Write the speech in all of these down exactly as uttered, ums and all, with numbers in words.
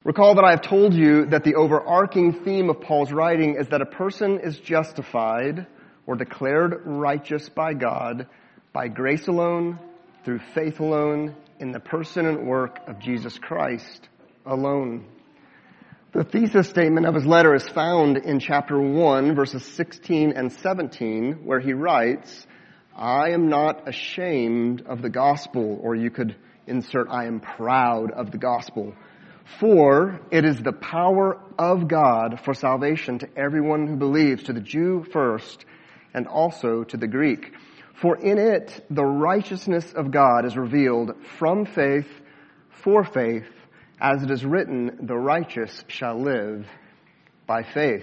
Recall that I have told you that the overarching theme of Paul's writing is that a person is justified or declared righteous by God by grace alone, through faith alone, in the person and work of Jesus Christ alone. The thesis statement of his letter is found in chapter one, verses sixteen and seventeen, where he writes, I am not ashamed of the gospel, or you could insert, I am proud of the gospel. For it is the power of God for salvation to everyone who believes, to the Jew first, and also to the Greek. For in it the righteousness of God is revealed from faith for faith, as it is written, the righteous shall live by faith.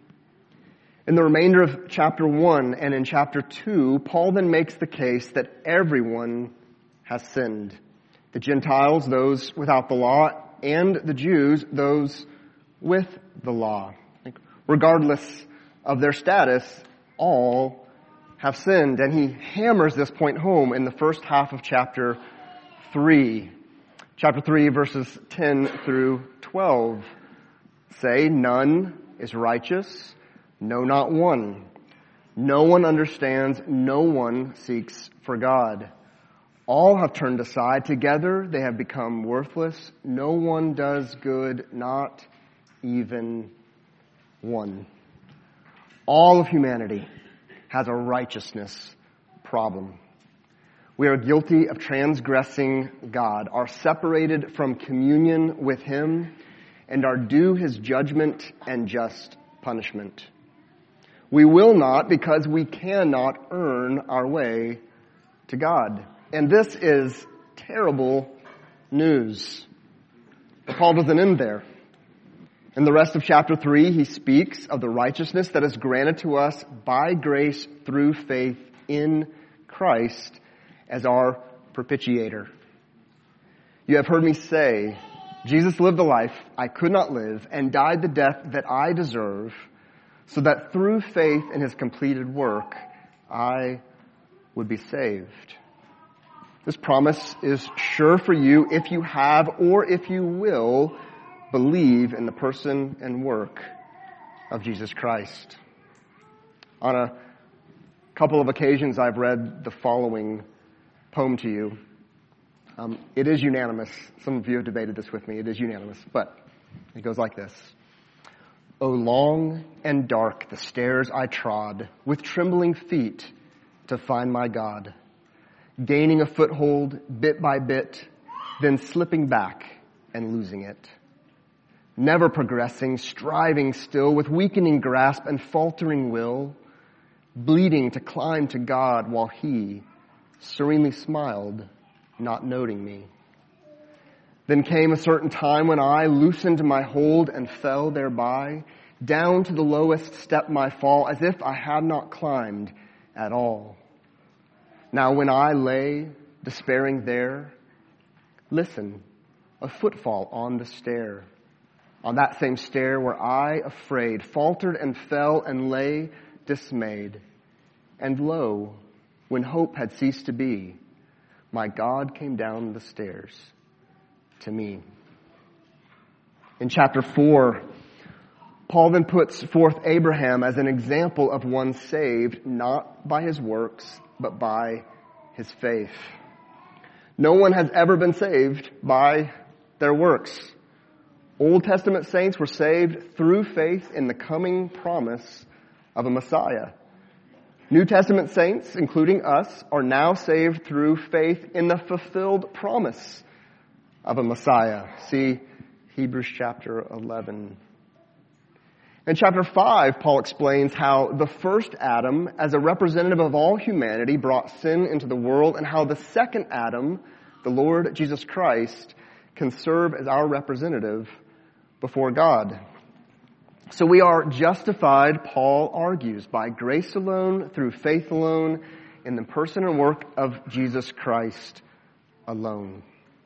In the remainder of chapter one and in chapter two, Paul then makes the case that everyone has sinned. The Gentiles, those without the law, and the Jews, those with the law. Regardless of their status, all have sinned. And he hammers this point home in the first half of chapter three. Chapter three, verses ten through twelve say, none is righteous, no, not one. No one understands, no one seeks for God. All have turned aside. Together they have become worthless. No one does good, not even one. All of humanity has a righteousness problem. We are guilty of transgressing God, are separated from communion with Him, and are due His judgment and just punishment. We will not because we cannot earn our way to God. And this is terrible news. But Paul doesn't end there. In the rest of chapter three, he speaks of the righteousness that is granted to us by grace through faith in Christ as our propitiator. You have heard me say, Jesus lived the life I could not live and died the death that I deserve, so that through faith in His completed work, I would be saved. This promise is sure for you if you have or if you will believe in the person and work of Jesus Christ. On a couple of occasions, I've read the following poem to you. Um, it is unanimous. Some of you have debated this with me. It is unanimous, but it goes like this. O long and dark the stairs I trod with trembling feet to find my God. Gaining a foothold bit by bit, then slipping back and losing it. Never progressing, striving still with weakening grasp and faltering will, bleeding to climb to God while He serenely smiled, not noting me. Then came a certain time when I loosened my hold and fell thereby, down to the lowest step my fall, as if I had not climbed at all. Now when I lay despairing there, listen, a footfall on the stair. On that same stair where I, afraid, faltered and fell and lay dismayed. And lo, when hope had ceased to be, my God came down the stairs to me. In chapter four, Paul then puts forth Abraham as an example of one saved not by his works, but by his faith. No one has ever been saved by their works. Old Testament saints were saved through faith in the coming promise of a Messiah. New Testament saints, including us, are now saved through faith in the fulfilled promise of a Messiah. See Hebrews chapter eleven. In chapter five, Paul explains how the first Adam, as a representative of all humanity, brought sin into the world, and how the second Adam, the Lord Jesus Christ, can serve as our representative before God. So we are justified, Paul argues, by grace alone, through faith alone, in the person and work of Jesus Christ alone.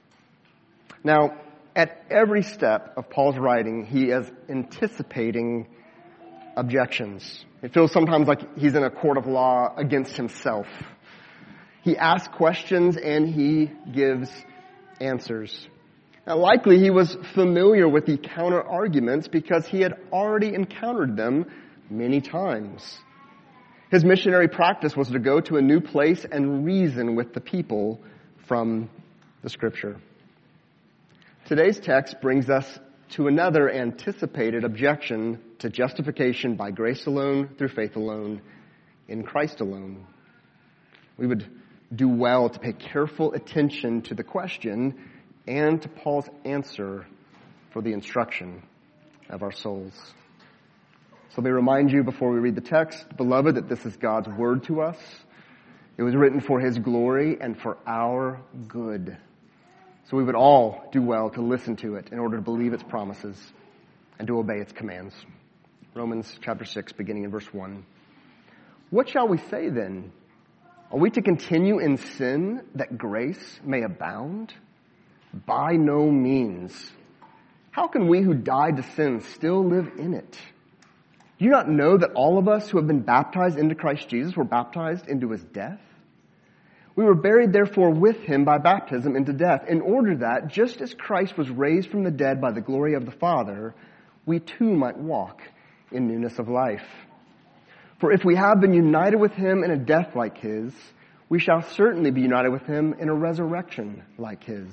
Now, at every step of Paul's writing, he is anticipating objections. It feels sometimes like he's in a court of law against himself. He asks questions and he gives answers. Now, likely he was familiar with the counter-arguments because he had already encountered them many times. His missionary practice was to go to a new place and reason with the people from the Scripture. Today's text brings us to another anticipated objection to justification by grace alone, through faith alone, in Christ alone. We would do well to pay careful attention to the question and to Paul's answer for the instruction of our souls. So let me remind you before we read the text, beloved, that this is God's word to us. It was written for His glory and for our good. So we would all do well to listen to it in order to believe its promises and to obey its commands. Romans chapter six, beginning in verse one. What shall we say then? Are we to continue in sin that grace may abound? By no means. How can we who died to sin still live in it? Do you not know that all of us who have been baptized into Christ Jesus were baptized into His death? We were buried therefore with Him by baptism into death, in order that, just as Christ was raised from the dead by the glory of the Father, we too might walk in newness of life. For if we have been united with Him in a death like His, we shall certainly be united with Him in a resurrection like His.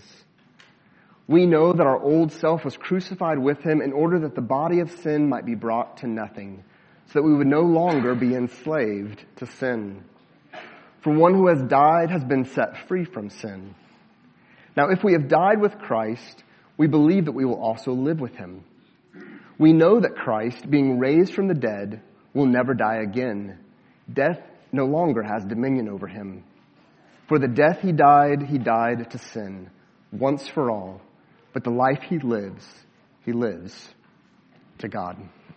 We know that our old self was crucified with Him in order that the body of sin might be brought to nothing, so that we would no longer be enslaved to sin. For one who has died has been set free from sin. Now, if we have died with Christ, we believe that we will also live with Him. We know that Christ, being raised from the dead, will never die again. Death no longer has dominion over Him. For the death He died, He died to sin, once for all. But the life He lives, He lives to God.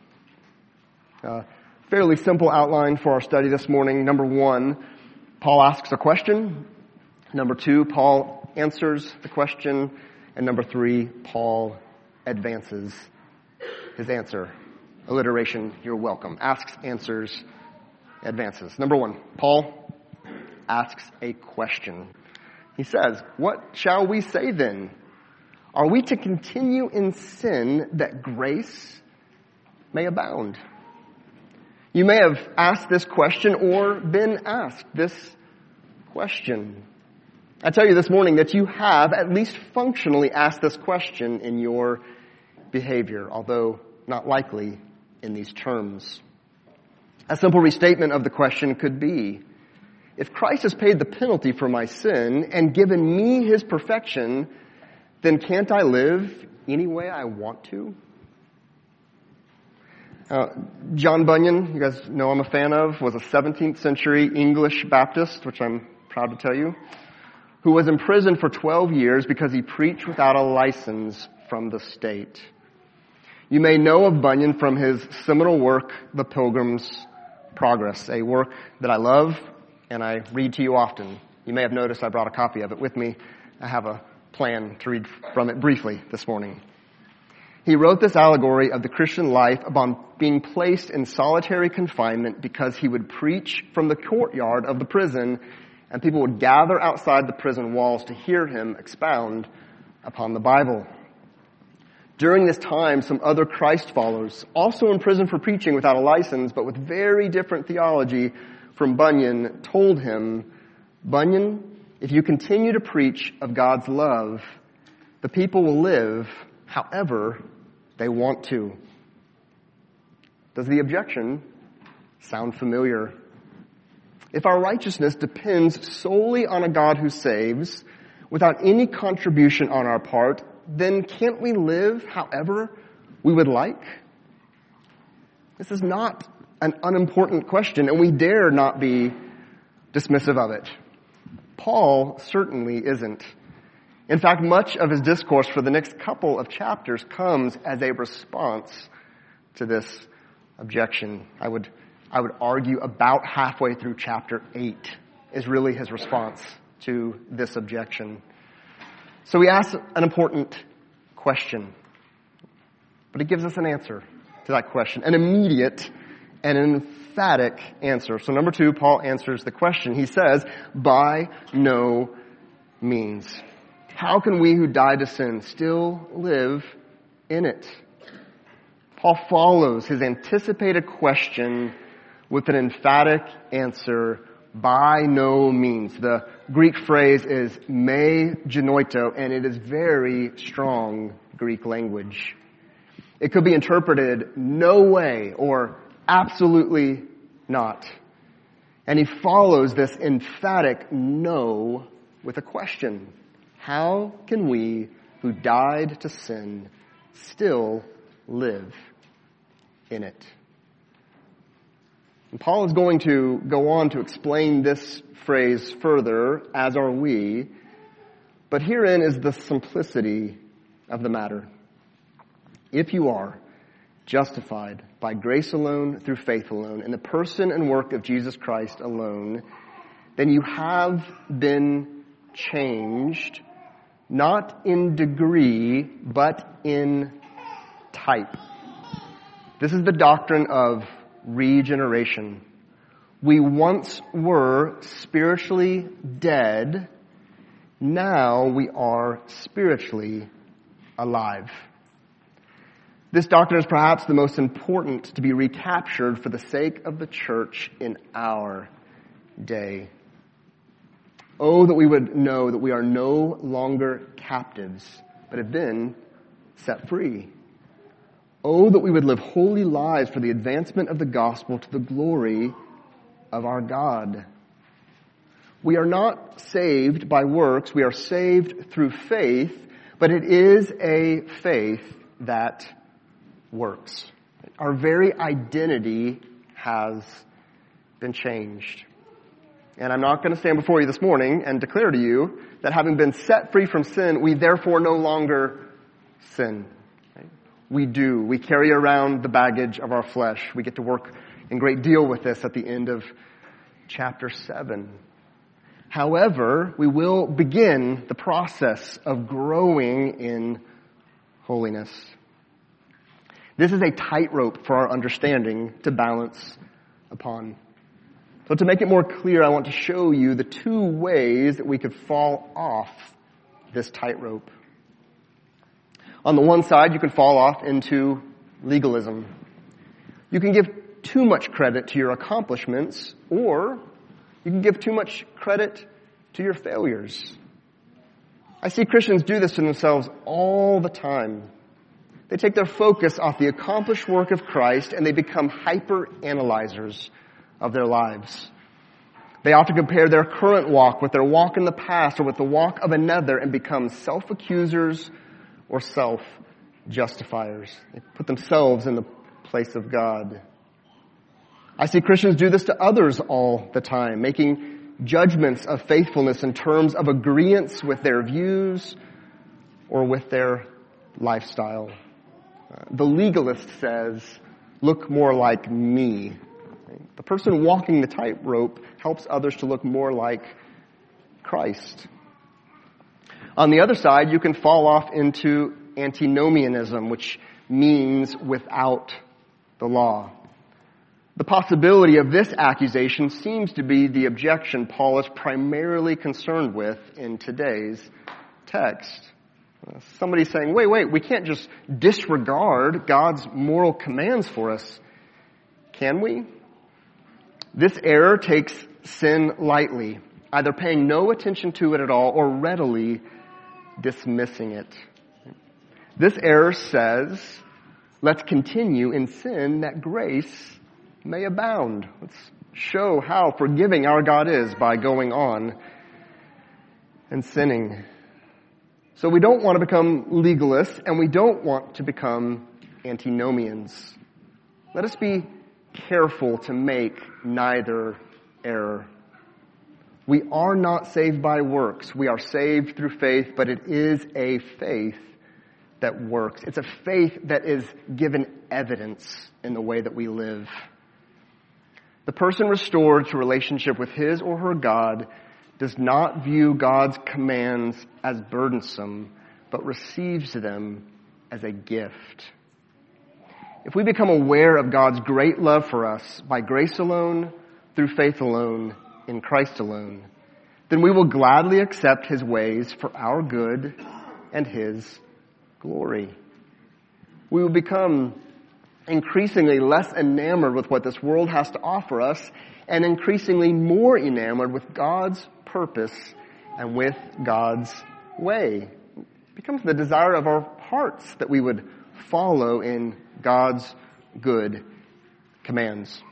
Uh, fairly simple outline for our study this morning. Number one, Paul asks a question. Number two, Paul answers the question. And number three, Paul advances his answer. Alliteration, you're welcome. Asks, answers, advances. Number one, Paul asks a question. He says, what shall we say then? Are we to continue in sin that grace may abound? You may have asked this question or been asked this question. I tell you this morning that you have at least functionally asked this question in your behavior, although not likely in these terms. A simple restatement of the question could be, if Christ has paid the penalty for my sin and given me His perfection, then can't I live any way I want to? Uh, John Bunyan, you guys know I'm a fan of, was a seventeenth century English Baptist, which I'm proud to tell you, who was imprisoned for twelve years because he preached without a license from the state. You may know of Bunyan from his seminal work, The Pilgrim's Progress, a work that I love and I read to you often. You may have noticed I brought a copy of it with me. I have a plan to read from it briefly this morning. He wrote this allegory of the Christian life upon being placed in solitary confinement because he would preach from the courtyard of the prison, and people would gather outside the prison walls to hear him expound upon the Bible. During this time, some other Christ followers, also in prison for preaching without a license, but with very different theology from Bunyan, told him, Bunyan, if you continue to preach of God's love, the people will live however they want to. Does the objection sound familiar? If our righteousness depends solely on a God who saves, without any contribution on our part, then can't we live however we would like? This is not an unimportant question, and we dare not be dismissive of it. Paul certainly isn't. In fact, much of his discourse for the next couple of chapters comes as a response to this objection. I would, I would argue about halfway through chapter eight is really his response to this objection. So he asks an important question, but he gives us an answer to that question, an immediate and emphatic answer. So number two, Paul answers the question. He says, by no means. How can we who died to sin still live in it? Paul follows his anticipated question with an emphatic answer, by no means. The Greek phrase is me genoito, and it is very strong Greek language. It could be interpreted no way or absolutely not. And he follows this emphatic no with a question. How can we who died to sin still live in it? And Paul is going to go on to explain this phrase further, as are we. But herein is the simplicity of the matter. If you are justified by grace alone, through faith alone, in the person and work of Jesus Christ alone, then you have been changed, not in degree, but in type. This is the doctrine of regeneration. We once were spiritually dead. Now we are spiritually alive. This doctrine is perhaps the most important to be recaptured for the sake of the church in our day. Oh, that we would know that we are no longer captives, but have been set free. Oh, that we would live holy lives for the advancement of the gospel to the glory of our God. We are not saved by works. We are saved through faith, but it is a faith that works. Our very identity has been changed. And I'm not going to stand before you this morning and declare to you that having been set free from sin, we therefore no longer sin. We do. We carry around the baggage of our flesh. We get to work in great deal with this at the end of chapter seven. However, we will begin the process of growing in holiness. This is a tightrope for our understanding to balance upon. So to make it more clear, I want to show you the two ways that we could fall off this tightrope. On the one side, you can fall off into legalism. You can give too much credit to your accomplishments, or you can give too much credit to your failures. I see Christians do this to themselves all the time. They take their focus off the accomplished work of Christ and they become hyper-analyzers of their lives. They often compare their current walk with their walk in the past or with the walk of another and become self-accusers or self-justifiers. They put themselves in the place of God. I see Christians do this to others all the time, making judgments of faithfulness in terms of agreeance with their views or with their lifestyle. Uh, the legalist says, look more like me. The person walking the tightrope helps others to look more like Christ. On the other side, you can fall off into antinomianism, which means without the law. The possibility of this accusation seems to be the objection Paul is primarily concerned with in today's text. Somebody saying, wait, wait, we can't just disregard God's moral commands for us, can we? This error takes sin lightly, either paying no attention to it at all or readily dismissing it. This error says, let's continue in sin that grace may abound. Let's show how forgiving our God is by going on and sinning. So we don't want to become legalists and we don't want to become antinomians. Let us be careful to make neither error. We are not saved by works. We are saved through faith, but it is a faith that works. It's a faith that is given evidence in the way that we live. The person restored to relationship with his or her God does not view God's commands as burdensome, but receives them as a gift. If we become aware of God's great love for us by grace alone, through faith alone, in Christ alone, then we will gladly accept his ways for our good and his glory. We will become increasingly less enamored with what this world has to offer us and increasingly more enamored with God's purpose and with God's way. It becomes the desire of our hearts that we would follow in God's good commands.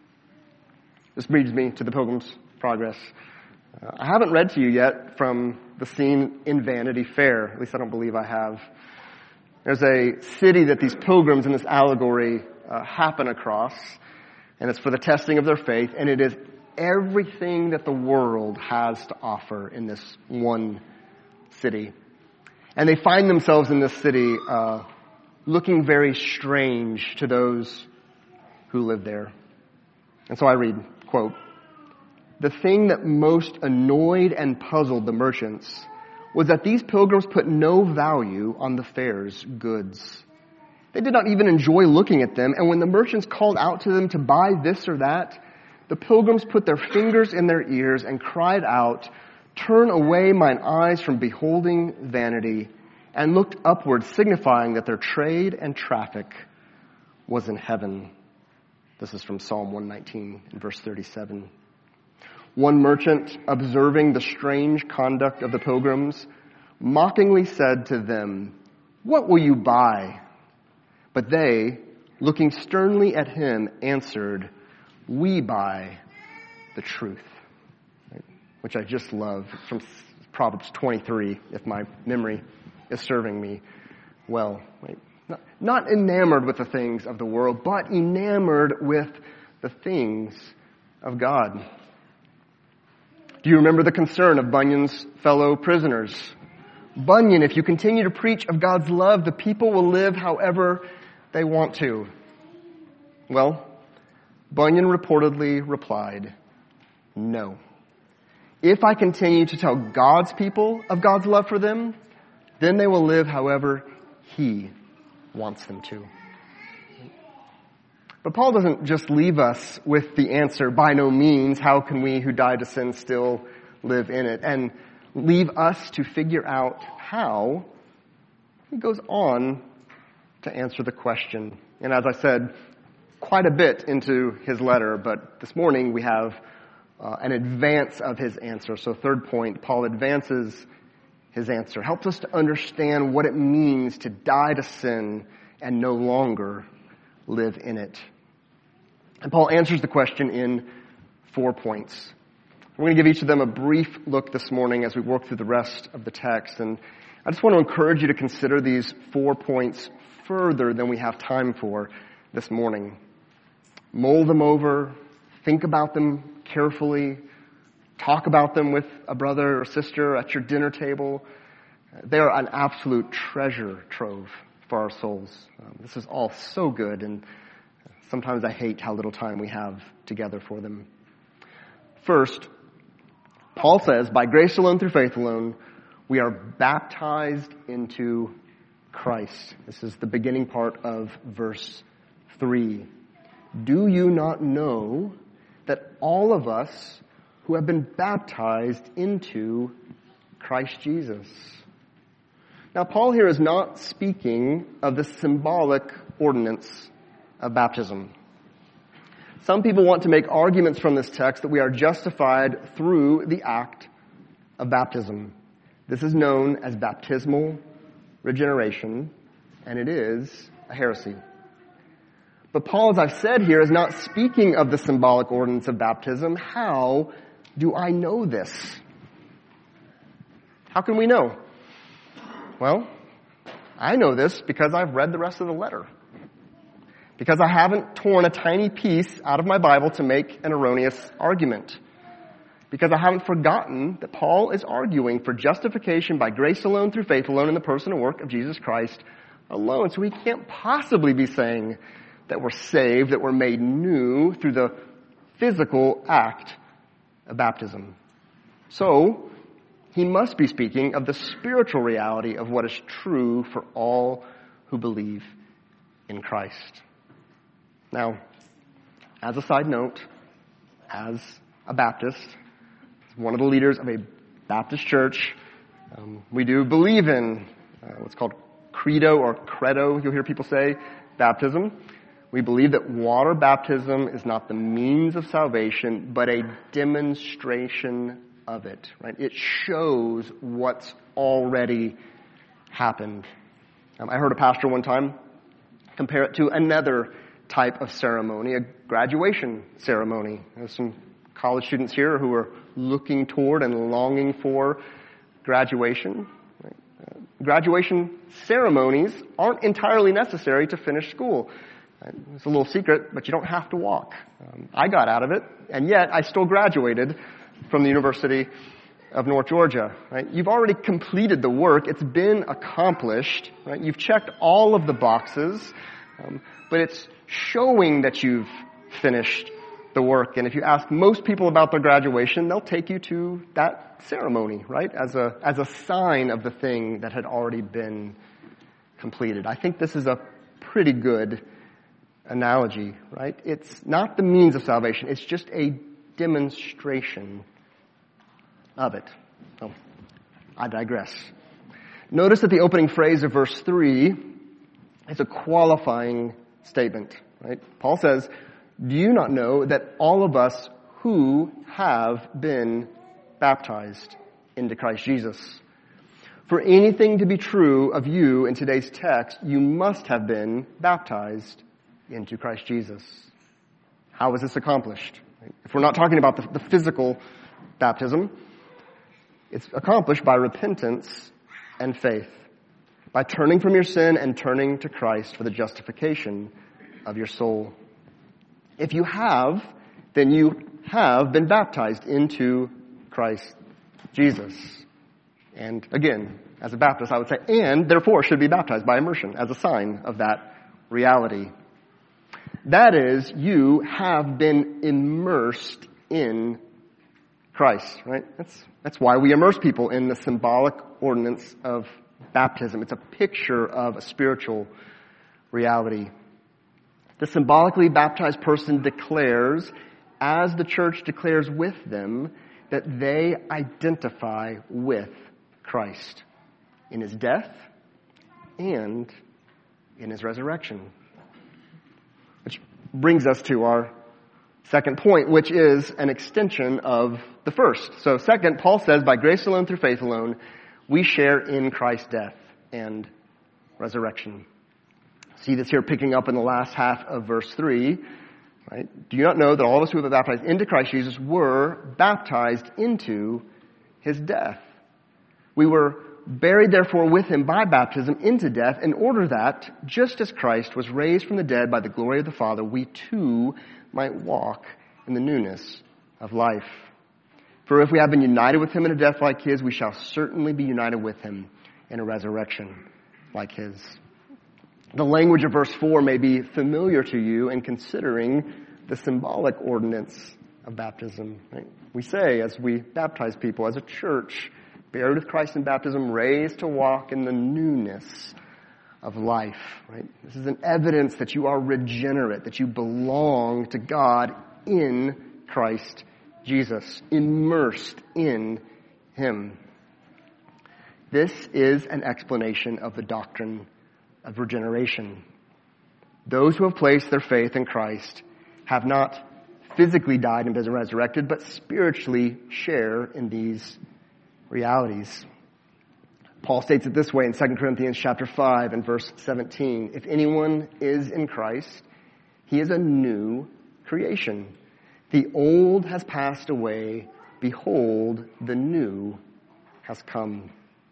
This brings me to the Pilgrim's Progress. Uh, I haven't read to you yet from the scene in Vanity Fair. At least I don't believe I have. There's a city that these pilgrims in this allegory uh, happen across, and it's for the testing of their faith, and it is everything that the world has to offer in this one city. And they find themselves in this city uh, looking very strange to those who live there. And so I read, quote, "The thing that most annoyed and puzzled the merchants was that these pilgrims put no value on the fair's goods. They did not even enjoy looking at them, and when the merchants called out to them to buy this or that, the pilgrims put their fingers in their ears and cried out, 'Turn away mine eyes from beholding vanity,' and looked upward, signifying that their trade and traffic was in heaven." This is from Psalm one nineteen, in verse thirty-seven. One merchant, observing the strange conduct of the pilgrims, mockingly said to them, "What will you buy?" But they, looking sternly at him, answered, "We buy the truth." Right? Which I just love. It's from Proverbs twenty-three, if my memory is serving me well. Right? Not, not enamored with the things of the world, but enamored with the things of God. Do you remember the concern of Bunyan's fellow prisoners? "Bunyan, if you continue to preach of God's love, the people will live however they want to." Well, Bunyan reportedly replied, "No. If I continue to tell God's people of God's love for them, then they will live however He wants them to." But Paul doesn't just leave us with the answer, "By no means, how can we who died to sin still live in it?" and leave us to figure out how. He goes on to answer the question. And as I said, quite a bit into his letter, but this morning we have uh, an advance of his answer. So third point, Paul advances his answer, helps us to understand what it means to die to sin and no longer live in it. And Paul answers the question in four points. We're going to give each of them a brief look this morning as we work through the rest of the text. And I just want to encourage you to consider these four points further than we have time for this morning. Mull them over, think about them carefully, talk about them with a brother or sister at your dinner table. They are an absolute treasure trove for our souls. Um, this is all so good, and sometimes I hate how little time we have together for them. First, Paul says, by grace alone, through faith alone, we are baptized into Christ. This is the beginning part of verse three. Do you not know that all of us who have been baptized into Christ Jesus? Now, Paul here is not speaking of the symbolic ordinance of baptism. Some people want to make arguments from this text that we are justified through the act of baptism. This is known as baptismal regeneration, and it is a heresy. But Paul, as I've said here, is not speaking of the symbolic ordinance of baptism. How do I know this? How can we know? Well, I know this because I've read the rest of the letter. Because I haven't torn a tiny piece out of my Bible to make an erroneous argument. Because I haven't forgotten that Paul is arguing for justification by grace alone, through faith alone, in the person and work of Jesus Christ alone. So he can't possibly be saying that we're saved, that we're made new through the physical act of baptism. So, he must be speaking of the spiritual reality of what is true for all who believe in Christ. Now, as a side note, as a Baptist, one of the leaders of a Baptist church. Um, we do believe in uh, what's called credo or credo, you'll hear people say, baptism. We believe that water baptism is not the means of salvation, but a demonstration of it, right? It shows what's already happened. Um, I heard a pastor one time compare it to another type of ceremony, a graduation ceremony. There's some college students here who are looking toward and longing for graduation. Right? Uh, graduation ceremonies aren't entirely necessary to finish school. It's a little secret, but you don't have to walk. Um, I got out of it, and yet I still graduated from the University of North Georgia. Right? You've already completed the work. It's been accomplished. Right? You've checked all of the boxes, um, but it's showing that you've finished the work. And if you ask most people about their graduation, they'll take you to that ceremony, right, as a as a sign of the thing that had already been completed. I think this is a pretty good analogy, right? It's not the means of salvation. It's just a demonstration of it. So, I digress. Notice that the opening phrase of verse three is a qualifying statement, right? Paul says, do you not know that all of us who have been baptized into Christ Jesus? For anything to be true of you in today's text, you must have been baptized into Christ Jesus. How is this accomplished? If we're not talking about the, the physical baptism, it's accomplished by repentance and faith, by turning from your sin and turning to Christ for the justification of your soul. If you have, then you have been baptized into Christ Jesus. And again, as a Baptist, I would say, and therefore should be baptized by immersion as a sign of that reality. That is, you have been immersed in Christ, right? That's, that's why we immerse people in the symbolic ordinance of baptism. It's a picture of a spiritual reality. The symbolically baptized person declares, as the church declares with them, that they identify with Christ in his death and in his resurrection. Which brings us to our second point, which is an extension of the first. So second, Paul says, by grace alone, through faith alone, we share in Christ's death and resurrection. See this here picking up in the last half of verse three. Right? Do you not know that all of us who have been baptized into Christ Jesus were baptized into his death? We were buried therefore with him by baptism into death, in order that, just as Christ was raised from the dead by the glory of the Father, we too might walk in the newness of life. For if we have been united with him in a death like his, we shall certainly be united with him in a resurrection like his. The language of verse four may be familiar to you in considering the symbolic ordinance of baptism. Right? We say, as we baptize people as a church, buried with Christ in baptism, raised to walk in the newness of life. Right? This is an evidence that you are regenerate, that you belong to God in Christ Jesus, immersed in him. This is an explanation of the doctrine of regeneration. Those who have placed their faith in Christ have not physically died and been resurrected, but spiritually share in these realities. Paul states it this way in Second Corinthians chapter five and verse seventeen. If anyone is in Christ, he is a new creation. The old has passed away. Behold, the new has come.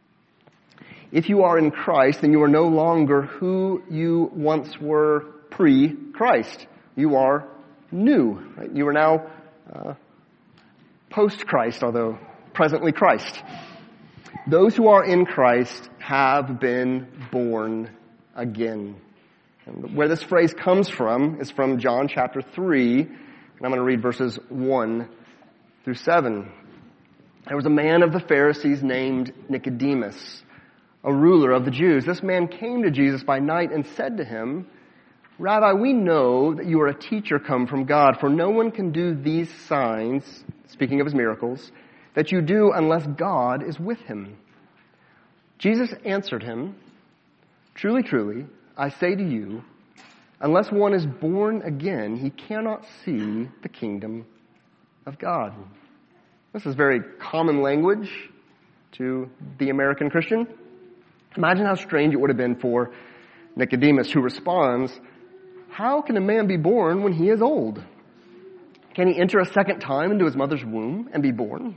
If you are in Christ, then you are no longer who you once were pre-Christ. You are new. Right? You are now uh, post-Christ, although presently Christ. Those who are in Christ have been born again. And where this phrase comes from is from John chapter three, and I'm going to read verses one through seven. There was a man of the Pharisees named Nicodemus, a ruler of the Jews. This man came to Jesus by night and said to him, Rabbi, we know that you are a teacher come from God, for no one can do these signs, speaking of his miracles, that you do unless God is with him. Jesus answered him, "Truly, truly, I say to you, unless one is born again, he cannot see the kingdom of God." This is very common language to the American Christian. Imagine how strange it would have been for Nicodemus, who responds, "How can a man be born when he is old? Can he enter a second time into his mother's womb and be born?"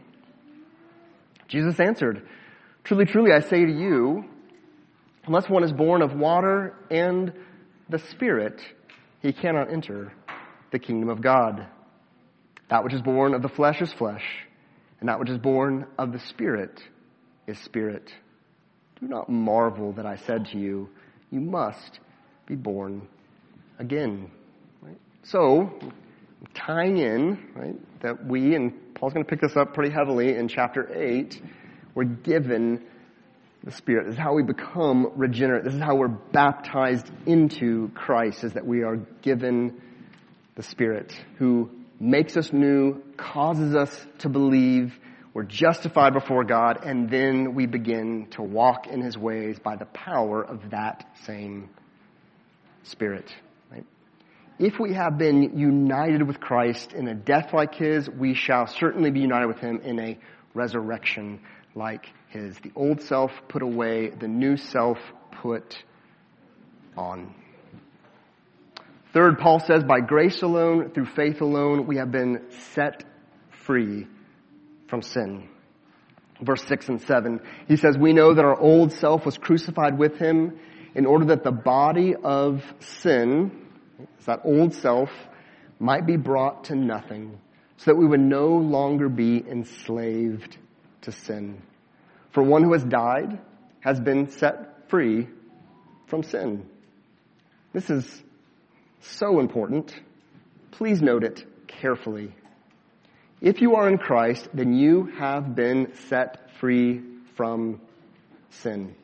Jesus answered, "Truly, truly, I say to you, unless one is born of water and the Spirit, he cannot enter the kingdom of God. That which is born of the flesh is flesh, and that which is born of the Spirit is spirit. Do not marvel that I said to you, you must be born again." Right? So, tying in, right, that we, and Paul's going to pick this up pretty heavily in chapter eight, we're given the Spirit. This is how we become regenerate. This is how we're baptized into Christ, is that we are given the Spirit, who makes us new, causes us to believe, we're justified before God, and then we begin to walk in his ways by the power of that same Spirit. Right? If we have been united with Christ in a death like his, we shall certainly be united with him in a resurrection like his. The old self put away, the new self put on. Third, Paul says, by grace alone, through faith alone, we have been set free from sin. Verse six and seven, he says, "We know that our old self was crucified with him in order that the body of sin," that old self, "might be brought to nothing, so that we would no longer be enslaved to sin. For one who has died has been set free from sin." This is so important. Please note it carefully. If you are in Christ, then you have been set free from sin.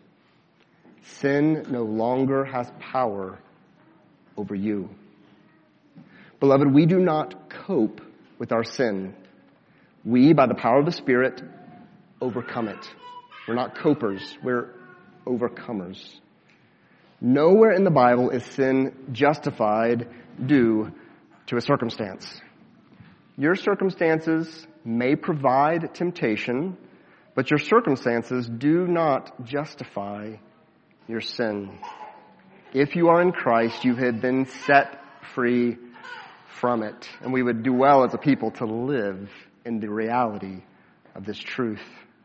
Sin no longer has power over you. Beloved, we do not cope with our sin. We, by the power of the Spirit, overcome it. We're not copers, we're overcomers. Nowhere in the Bible is sin justified due to a circumstance. Your circumstances may provide temptation, but your circumstances do not justify your sin. If you are in Christ, you have been set free from it. And we would do well as a people to live in the reality of this truth.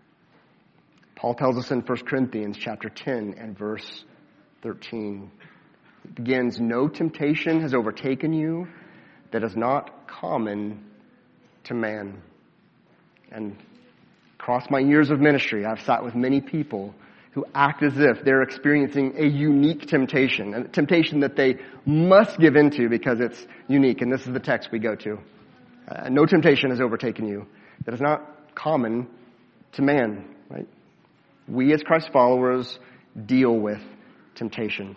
Paul tells us in First Corinthians chapter ten and verse thirteen. It begins, "No temptation has overtaken you that is not common to man." And across my years of ministry, I've sat with many people who act as if they're experiencing a unique temptation, a temptation that they must give into because it's unique. And this is the text we go to. Uh, no temptation has overtaken you that is not common to man. Right? We as Christ followers deal with temptation.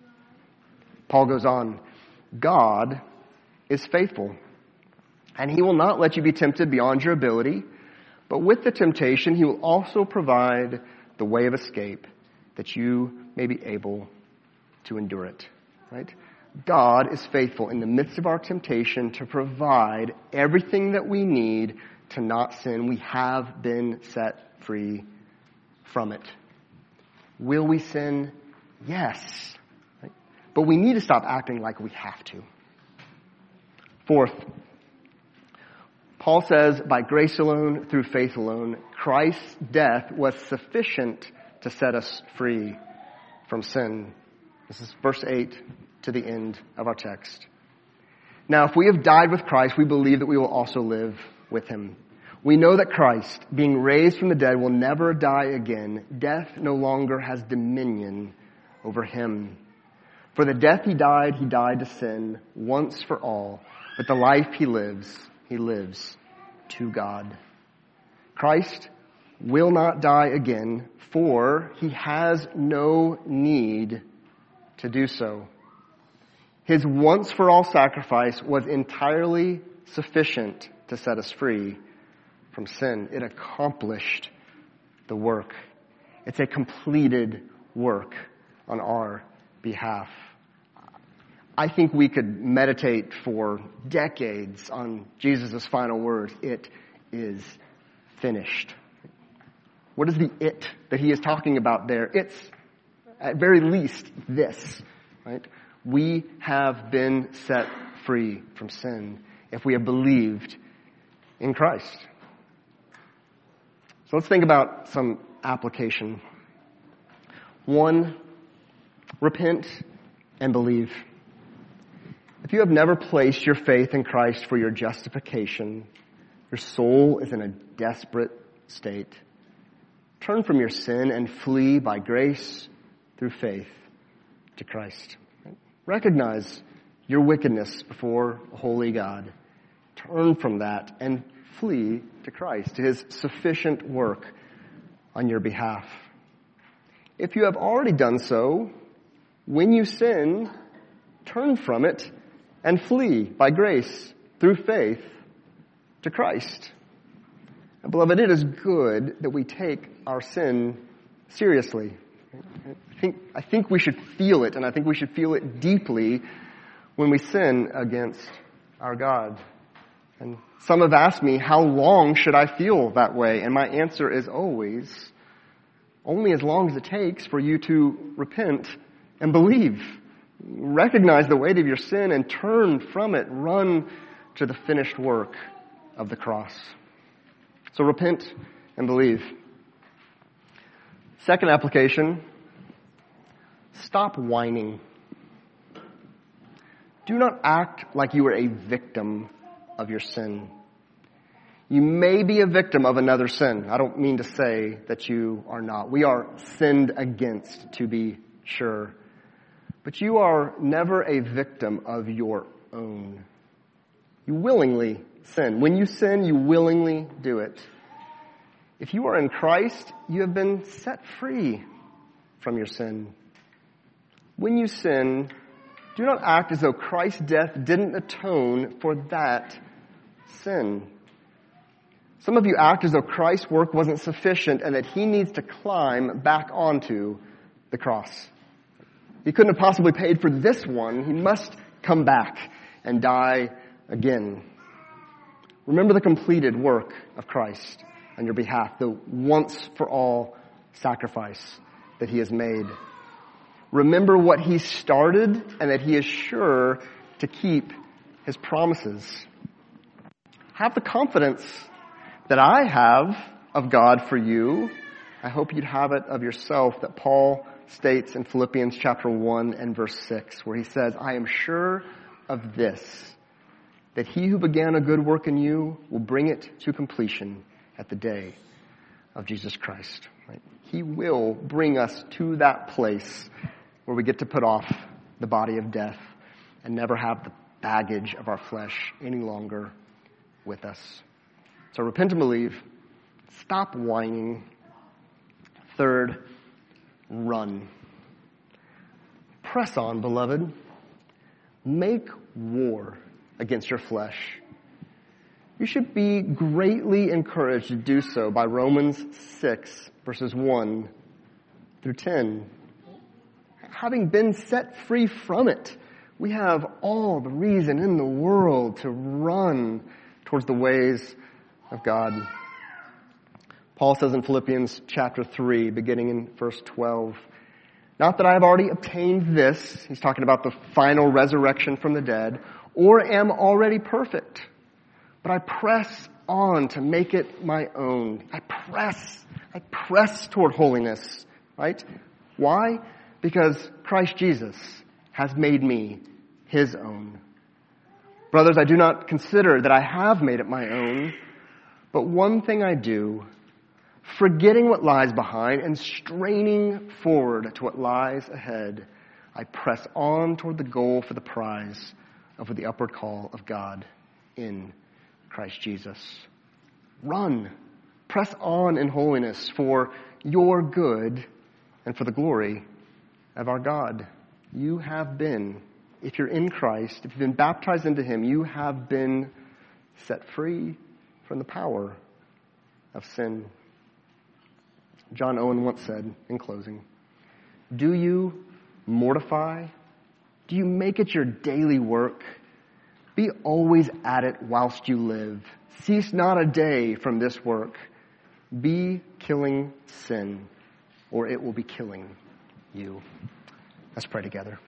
Paul goes on, "God is faithful, and he will not let you be tempted beyond your ability, but with the temptation he will also provide the way of escape that you may be able to endure it." Right? God is faithful in the midst of our temptation to provide everything that we need to not sin. We have been set free from it. Will we sin? Yes. Right? But we need to stop acting like we have to. Fourth, Paul says, by grace alone, through faith alone, Christ's death was sufficient to set us free from sin. This is verse eight to the end of our text. "Now, if we have died with Christ, we believe that we will also live with him. We know that Christ, being raised from the dead, will never die again. Death no longer has dominion over him. For the death he died, he died to sin once for all. But the life he lives, he lives to God. Christ will not die again, for he has no need to do so. His once-for-all sacrifice was entirely sufficient to set us free from sin. It accomplished the work. It's a completed work on our behalf. I think we could meditate for decades on Jesus' final words. It is finished. What is the it that he is talking about there? It's, at very least, this, right? We have been set free from sin if we have believed in Christ. So let's think about some application. One, repent and believe. If you have never placed your faith in Christ for your justification, your soul is in a desperate state. Turn from your sin and flee by grace through faith to Christ. Recognize your wickedness before a holy God. Turn from that and flee to Christ, to his sufficient work on your behalf. If you have already done so, when you sin, turn from it and flee by grace through faith to Christ. And beloved, it is good that we take our sin seriously. I think, I think we should feel it, and I think we should feel it deeply when we sin against our God. And some have asked me, how long should I feel that way? And my answer is always, only as long as it takes for you to repent and believe. Recognize the weight of your sin and turn from it. Run to the finished work of the cross. So repent and believe. Second application, stop whining. Do not act like you are a victim of your sin. You may be a victim of another sin. I don't mean to say that you are not. We are sinned against, to be sure. But you are never a victim of your own. You willingly sin. When you sin, you willingly do it. If you are in Christ, you have been set free from your sin. When you sin, do not act as though Christ's death didn't atone for that sin. Some of you act as though Christ's work wasn't sufficient and that he needs to climb back onto the cross. He couldn't have possibly paid for this one. He must come back and die again. Remember the completed work of Christ on your behalf, the once-for-all sacrifice that he has made. Remember what he started and that he is sure to keep his promises. Have the confidence that I have of God for you. I hope you'd have it of yourself that Paul states in Philippians chapter one and verse six, where he says, I am sure of this, that he who began a good work in you will bring it to completion at the day of Jesus Christ. Right? He will bring us to that place where we get to put off the body of death and never have the baggage of our flesh any longer with us. So repent and believe. Stop whining. Third, run. Press on, beloved. Make war against your flesh. You should be greatly encouraged to do so by Romans six, verses one through ten. Having been set free from it, we have all the reason in the world to run towards the ways of God. Paul says in Philippians chapter three, beginning in verse twelve, not that I have already obtained this, he's talking about the final resurrection from the dead, or am already perfect, but I press on to make it my own. I press, I press toward holiness, right? Why? Because Christ Jesus has made me his own. Brothers, I do not consider that I have made it my own, but one thing I do, forgetting what lies behind and straining forward to what lies ahead, I press on toward the goal for the prize of the upward call of God in Christ Jesus. Run. Press on in holiness for your good and for the glory of our God. You have been, if you're in Christ, if you've been baptized into him, you have been set free from the power of sin. John Owen once said, in closing, "Do you mortify? Do you make it your daily work? Be always at it whilst you live. Cease not a day from this work. Be killing sin, or it will be killing you." Let's pray together.